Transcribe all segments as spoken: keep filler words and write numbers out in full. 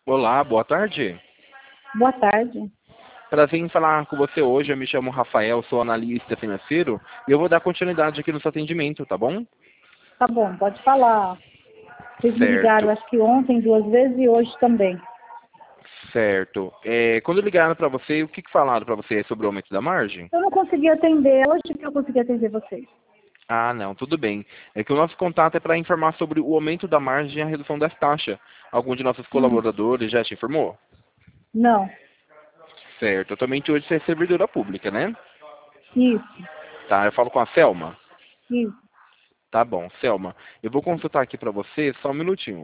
Olá, boa tarde. Boa tarde. Prazer em falar com você hoje. Eu me chamo Rafael, sou analista financeiro e eu vou dar continuidade aqui no seu atendimento, tá bom? Tá bom, pode falar. Vocês me ligaram, Certo, acho que ontem duas vezes e hoje também. certo. É, quando ligaram para você, o que, que falaram para você sobre o aumento da margem? Eu não consegui atender, hoje que eu consegui atender vocês. Ah, não, tudo bem. É que o nosso contato é para informar sobre o aumento da margem e a redução das taxas. Algum de nossos Hum, colaboradores já te informou? não, Certo. Atualmente hoje você é servidora pública, né? isso, Tá, eu falo com a Selma. isso. Tá bom, Selma. Eu vou consultar aqui para você só um minutinho.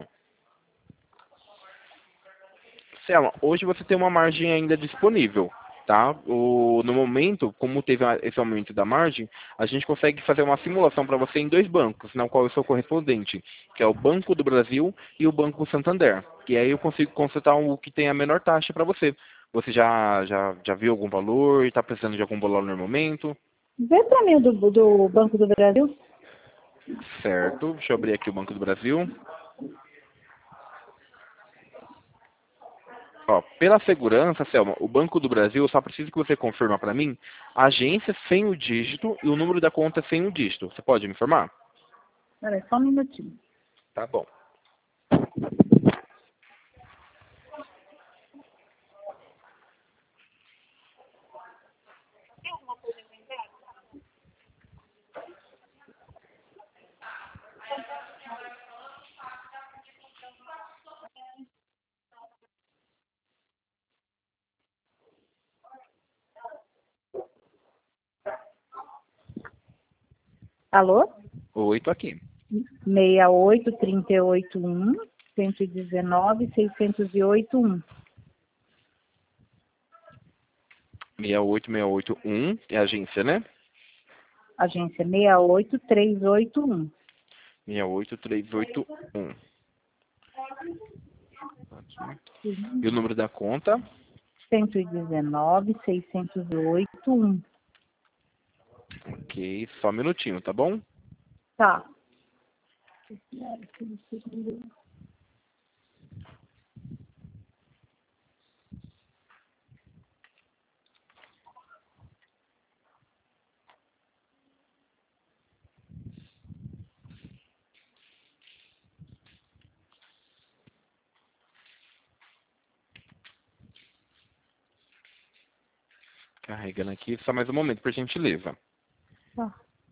Selma, hoje você tem uma margem ainda disponível, tá? O, no momento, como teve a- esse aumento da margem, a gente consegue fazer uma simulação para você em dois bancos, na qual eu sou correspondente, que é o Banco do Brasil e o Banco Santander. E aí eu consigo consultar o que tem a menor taxa para você. Você já, já, já viu algum valor? Está precisando de algum valor no momento? Vê pra mim o do, do Banco do Brasil. Certo. Deixa eu abrir aqui o Banco do Brasil. Ó, pela segurança, Selma, o Banco do Brasil, eu só preciso que você confirma para mim a agência sem o dígito e o número da conta sem o dígito. Você pode me informar? Peraí, só um minutinho. Tá bom. Alô? Oi, tô aqui. seis oito, três oito um, um um nove, seis zero oito um. seis oito seis oito um é a agência, né? Agência seis oito, três oito um. seis oito três oito um. Aqui. E o número da conta? um um nove, seis zero oito um. Ok, só um minutinho, tá bom? Tá. Carregando aqui, só mais um momento, por gentileza. Tá.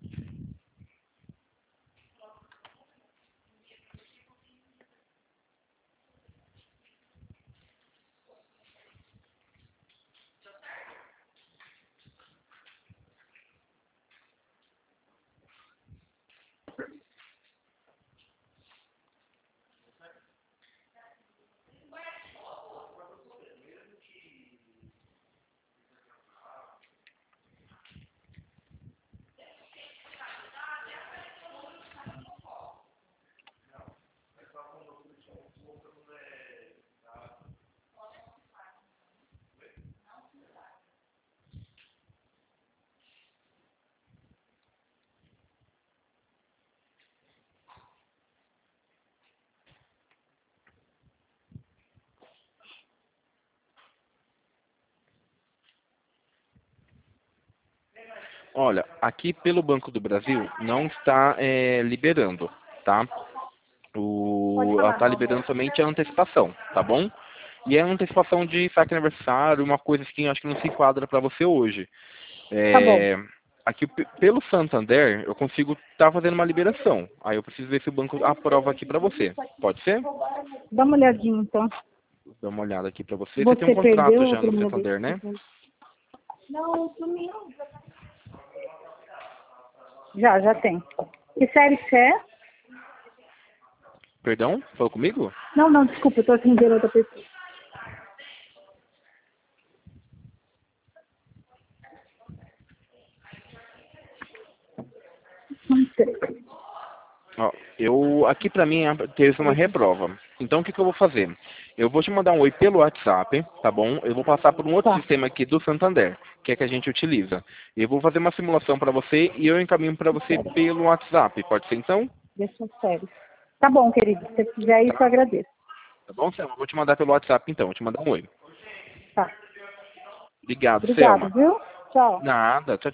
Olha, aqui pelo Banco do Brasil não está é, liberando, tá? Pode O, ela falar. está liberando somente a antecipação, tá bom? E é a antecipação de saque aniversário, uma coisa assim, eu acho que não se enquadra para você hoje. Tá bom. É, aqui p- pelo Santander, eu consigo estar fazendo uma liberação. Aí eu preciso ver se o banco aprova aqui para você. Pode ser? Dá uma olhadinha, então. Vou dar uma olhada aqui para você. Você tem um Você contrato perdeu a já no primeira vez Santander, que né? você... Não, sumiu. Já, já tem. Que série que você é? Perdão? Falou comigo? Não, não, desculpa, eu tô atendendo outra pessoa. Não sei. Ó, eu, aqui pra mim é- teve uma reprova. Então o que, que eu vou fazer? Eu vou te mandar um oi pelo WhatsApp, tá bom? Eu vou passar por um outro Tá, sistema aqui do Santander, que é que a gente utiliza. Eu vou fazer uma simulação para você e eu encaminho para você sério. pelo WhatsApp. Pode ser então? Deixa sério. Tá bom, querido. Se você fizer isso, eu Tá. agradeço. Tá bom, Selma? Vou te mandar pelo WhatsApp então, vou te mandar um oi. Tá. Obrigado, Obrigada, Selma. viu? Tchau. Nada, tchau, tchau.